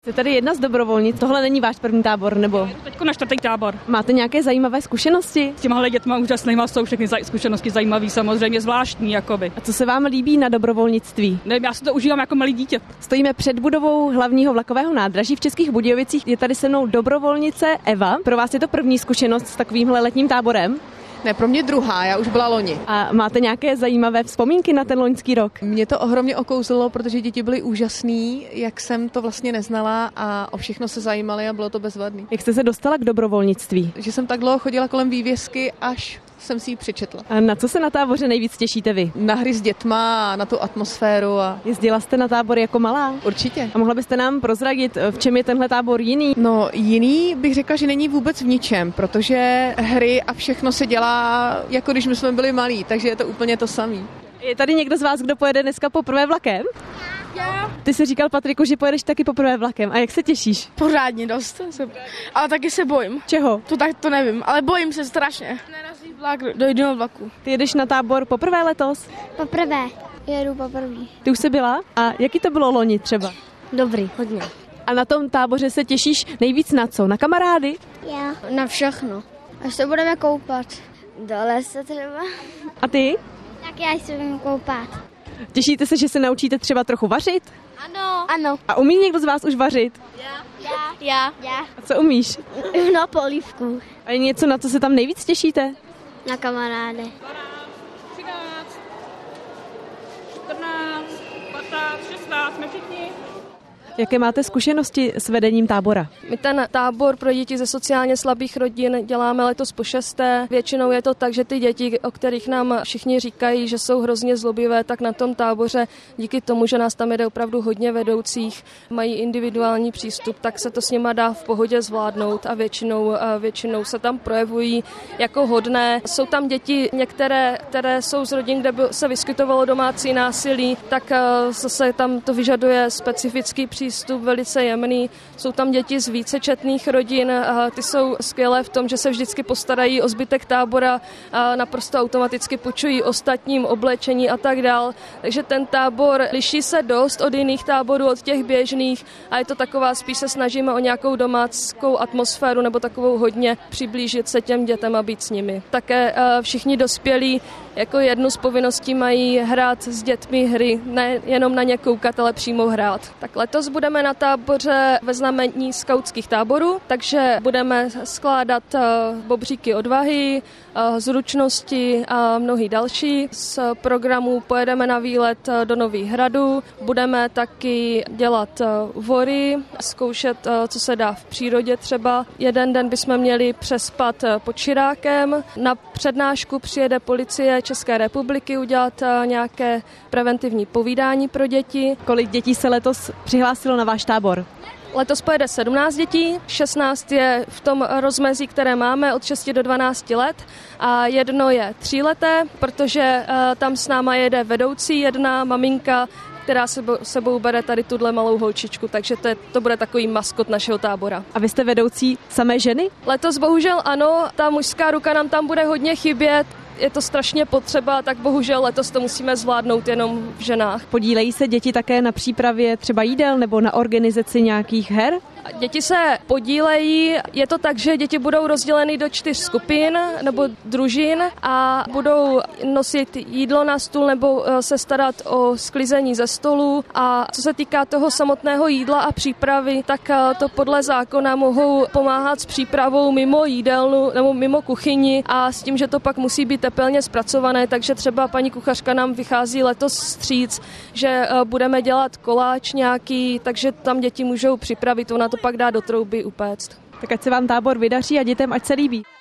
Jste tady jedna z dobrovolnic, tohle není váš první tábor, nebo? Teďko na 4. tábor. Máte nějaké zajímavé zkušenosti? S těmahle dětma úžasnýma jsou všechny zkušenosti zajímavé, samozřejmě zvláštní, jakoby. A co se vám líbí na dobrovolnictví? Nevím, já si to užívám jako malý dítě. Stojíme před budovou hlavního vlakového nádraží v Českých Budějovicích. Je tady se mnou dobrovolnice Eva. Pro vás je to první zkušenost s takovýmhle letním táborem? Ne, pro mě druhá, já už byla loni. A máte nějaké zajímavé vzpomínky na ten loňský rok? Mě to ohromně okouzlilo, protože děti byly úžasný, jak jsem to vlastně neznala a o všechno se zajímali a bylo to bezvadný. Jak jste se dostala k dobrovolnictví? Že jsem tak dlouho chodila kolem vývězky, až jsem si ji přečetla. A na co se na táboře nejvíc těšíte vy? Na hry s dětma, na tu atmosféru. Jezdila jste na tábor jako malá? Určitě. A mohla byste nám prozradit, v čem je tenhle tábor jiný? No, jiný bych řekla, že není vůbec v ničem, protože hry a všechno se dělá, jako když my jsme byli malí, takže je to úplně to samý. Je tady někdo z vás, kdo pojede dneska poprvé vlakem? Já. Ty jsi říkal, Patriku, že pojedeš taky poprvé vlakem. A jak se těšíš? Pořádně dost. Ale taky se bojím. Čeho? To nevím, ale bojím se strašně. Nerazí vlak do jednoho vlaku. Ty jedeš na tábor poprvé letos? Poprvé. Jedu poprvé. Ty už jsi byla? A jaký to bylo loni třeba? Dobrý, hodně. A na tom táboře se těšíš nejvíc na co? Na kamarády? Já. Na všechno. Až se budeme koupat. Do lesa třeba. A ty? Tak já se budeme koupat. Těšíte se, že se naučíte třeba trochu vařit? Ano. A umí někdo z vás už vařit? Já. A co umíš? Na polívku. A je něco, na co se tam nejvíc těšíte? Na kamarády. 13, 14, 15, 16, jsme všichni. Jaké máte zkušenosti s vedením tábora? My ten tábor pro děti ze sociálně slabých rodin děláme letos po 6. Většinou je to tak, že ty děti, o kterých nám všichni říkají, že jsou hrozně zlobivé, tak na tom táboře díky tomu, že nás tam jede opravdu hodně vedoucích, mají individuální přístup, tak se to s nima dá v pohodě zvládnout a většinou se tam projevují jako hodné. Jsou tam děti některé, které jsou z rodin, kde by se vyskytovalo domácí násilí, tak zase tam to vyžaduje specifický přístup, velice jemný. Jsou tam děti z vícečetných rodin, ty jsou skvělé v tom, že se vždycky postarají o zbytek tábora, naprosto automaticky půjčují ostatním oblečení a tak dál. Takže ten tábor liší se dost od jiných táborů, od těch běžných a je to taková, spíš se snažíme o nějakou domáckou atmosféru nebo takovou hodně přiblížit se těm dětem a být s nimi. Také všichni dospělí jako jednu z povinností mají hrát s dětmi hry, ne jenom na ně koukat, ale přímo hrát. Tak letos budeme na táboře ve znamení skautských táborů, takže budeme skládat bobříky odvahy, zručnosti a mnohý další. Z programu pojedeme na výlet do Nových Hradů, budeme taky dělat vory, zkoušet, co se dá v přírodě třeba. Jeden den bychom měli přespat pod Širákem. Na přednášku přijede policie České republiky udělat nějaké preventivní povídání pro děti. Kolik dětí se letos přihlásilo na váš tábor? Letos pojede 17 dětí, 16 je v tom rozmezí, které máme od 6 do 12 let a jedno je 3leté, protože tam s náma jede vedoucí jedna maminka, která sebou bere tady tuhle malou holčičku, takže to bude takový maskot našeho tábora. A vy jste vedoucí samé ženy? Letos bohužel ano, ta mužská ruka nám tam bude hodně chybět, je to strašně potřeba, tak bohužel letos to musíme zvládnout jenom v ženách. Podílejí se děti také na přípravě třeba jídel nebo na organizaci nějakých her? Děti se podílejí, je to tak, že děti budou rozděleny do 4 skupin nebo družin a budou nosit jídlo na stůl nebo se starat o sklizení ze stolu a co se týká toho samotného jídla a přípravy, tak to podle zákona mohou pomáhat s přípravou mimo jídelnu nebo mimo kuchyni a s tím, že to pak musí být tepelně zpracované, takže třeba paní kuchařka nám vychází letos vstříc, že budeme dělat koláč nějaký, takže tam děti můžou připravit, ona to pak dá do trouby upéct. Tak ať se vám tábor vydaří a dětem ať se líbí.